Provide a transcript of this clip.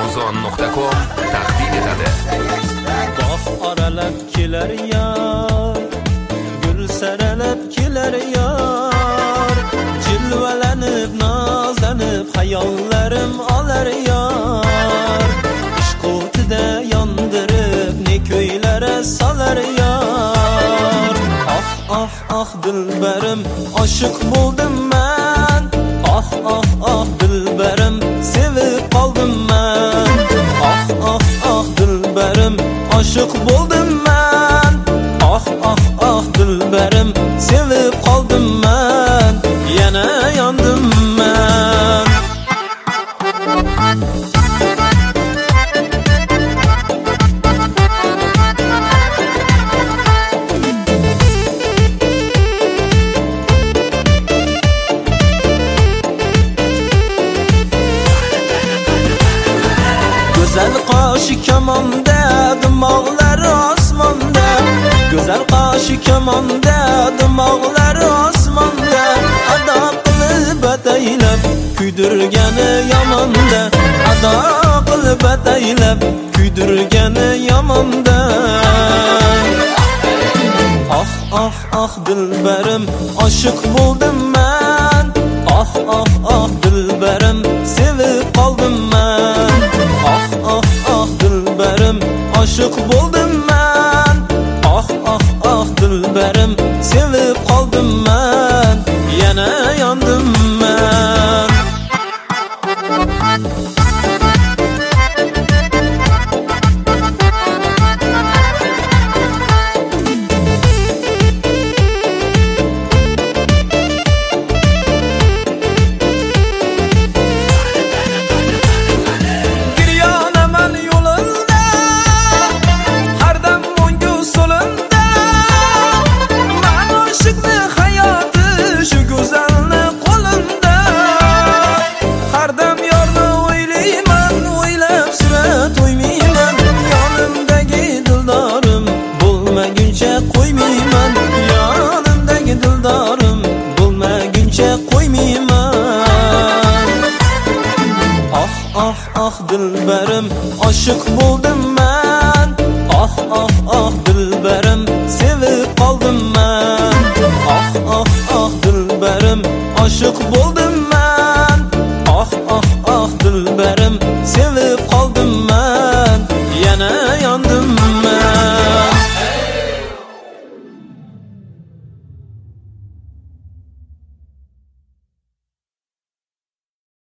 Arzon.com taqdim etadi. Bog' oralab kelar yor, gul saralab kelar yor, jilvalanib nozlanib hayollarim olar yor, ishq o'tida yondirib ne ko'ylari solar yor. Ah dilbarim oshiq bo'ldim men, ah dilbarim sevib qoldim men. Ah dilbarim oshiq bo'ldim men, ah dilbarim sevib qoldim men, yana yondim men. Güzel qoshi kamonda, dimoqlar osmonda. Güzel qoshi kamonda, dimoqlar osmonda. Ado qilib ataylab kuydirgani yomonda, ado qilib ataylab kuydirgani yomonda. Ah dilbarim oshiq bo'ldim men, ah dilbarim sevib qoldim men. Ah dilbarim oshiq bo'ldim men, ah dilbarim sevib qoldim men, yana yondim men. Qo'ymayman, yonimdagi dildorim bo'lmaguncha qo'ymayman. Ah dilbarim oshiq bo'ldim men, ah dilbarim sevib qoldim men. Ah dilbarim oshiq bo'ldim men, ah dilbarim